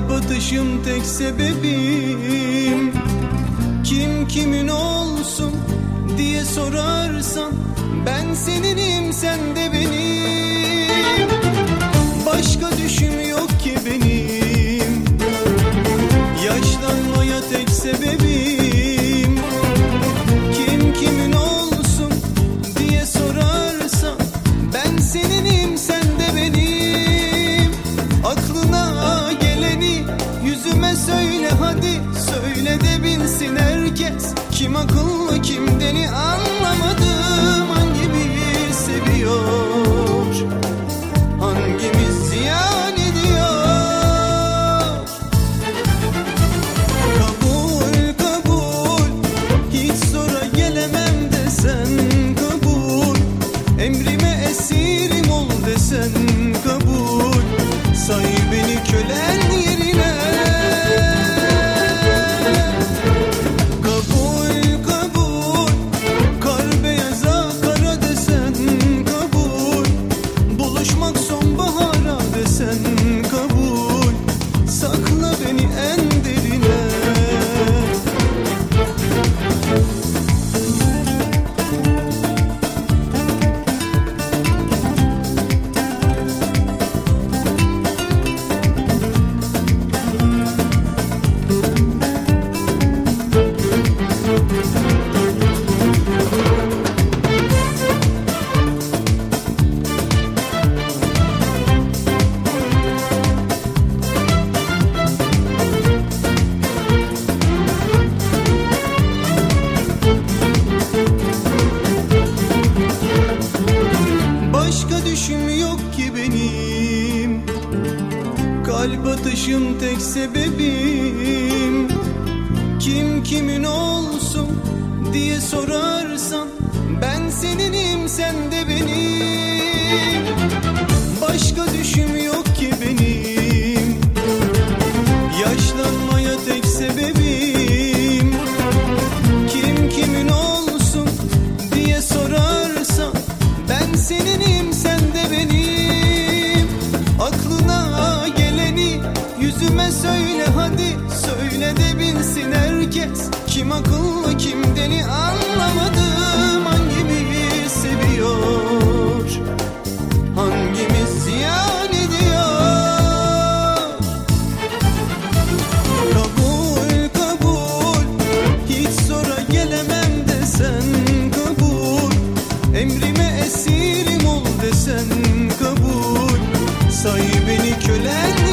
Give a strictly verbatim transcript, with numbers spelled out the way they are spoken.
Kalp atışım tek sebebim. Kim kimin olsun diye sorarsan, ben seninim sen de benim. Başka düşüm yok ki benim. Yaşlanmaya tek sebebim. Kim kimin olsun diye sorarsan, ben seninim sen de benim. Aklına geleni yüzüme söyle hadi, söyle de bilsin herkes. Kim akıllı kim deli anlamadım. Hangimiz seviyor, hangimiz ziyan ediyor? Kabul kabul, hiç zora gelemem desen kabul. Emrime esirim ol desen kabul. Say beni kölen yerine. Kabul kabul, kar beyaza kara desen kabul. Buluşmak sonbahara desen kabul. Sakla beni en derine. Başka düşüm yok ki benim. Kalp atışım tek sebebim. Kim kimin olsun diye sorarsan, ben seninim sen de benim. Başka düşüm yok ki benim. Yaşlanmaya tek sebebim. Kim kimin olsun diye sorarsan, ben seninim sen de benim. Aklına geleni yüzüme söyle hadi, söyle de bilsin herkes. Kim akıllı kim deli anlamadım. Hangimiz seviyor, hangimiz ziyan ediyor? Kabul kabul, hiç zora gelemem desen kabul. Emrime esirim ol desen kabul. Say beni kölen